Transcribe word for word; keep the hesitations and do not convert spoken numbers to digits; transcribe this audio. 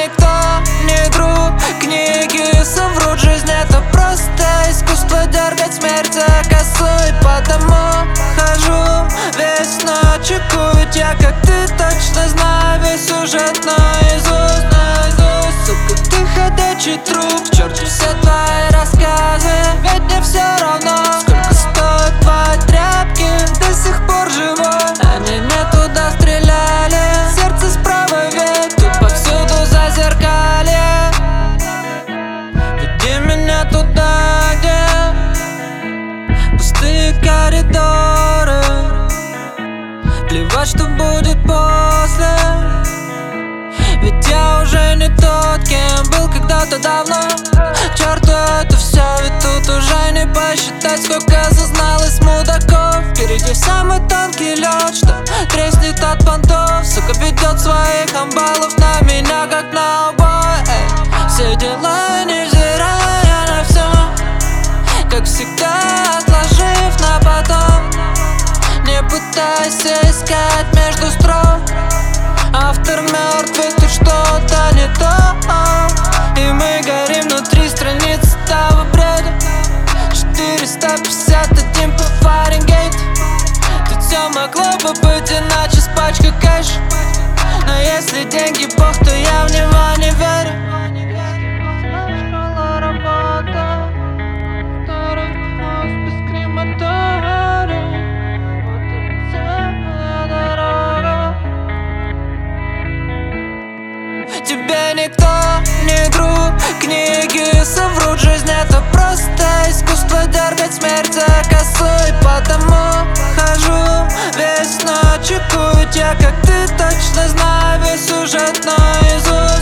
никто не друг. Книги соврут, жизнь это просто искусство дергать смерть за косой. Потому хожу весь ночь, ведь я, как ты, точно знаю весь сюжет наизусть, наизусть. Сука, ты ходячий труп, к черту все твои рассказы, ведь мне все равно, сколько стоят твои тряпки. До сих пор живой, они не туда стреляли. Сердце справа, ведь тут повсюду зазеркалье. Веди меня туда, где пустые коридоры. Плевать, что будет после, ведь я уже не тот, кем был когда-то давно. К черту это все, ведь тут уже не посчитать, сколько созналось мудаков. Впереди самый тонкий лед, что треснет от понтов. Сука ведет своих амбалов на меня, как на убой. Эй, все дела, невзирая на все, как всегда отложив на потом. Не пытайся искать между строк, автор мертв, и тут что-то не то. И мы горим внутри страниц того бреда. Четыреста пятьдесят один по Фаренгейту. Тут все могло бы быть иначе с пачкой кэш. Но если деньги бог, то я в него не верю. Школа, работа, второй мост без крематория. Вот и вся дорога. Тебе никто не друг, книги соврут, жизнь это просто искусство дергать смерть за косой. Потому хожу весь ночь, ведь я, как ты, точно знаю весь сюжет наизусть.